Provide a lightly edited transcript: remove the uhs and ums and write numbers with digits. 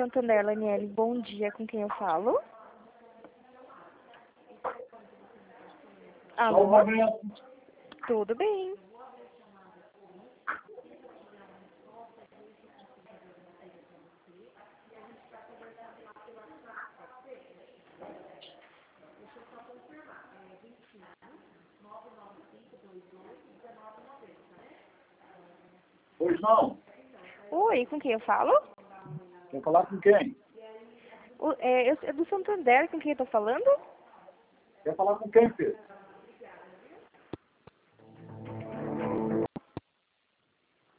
Santander, Laniele. Bom dia, com quem eu falo? Só um Alô? momento. Tudo bem. Pois não. Oi, com quem eu falo? Quer falar com quem? É do Santander, com quem eu tô falando? Quer falar com quem, Pedro?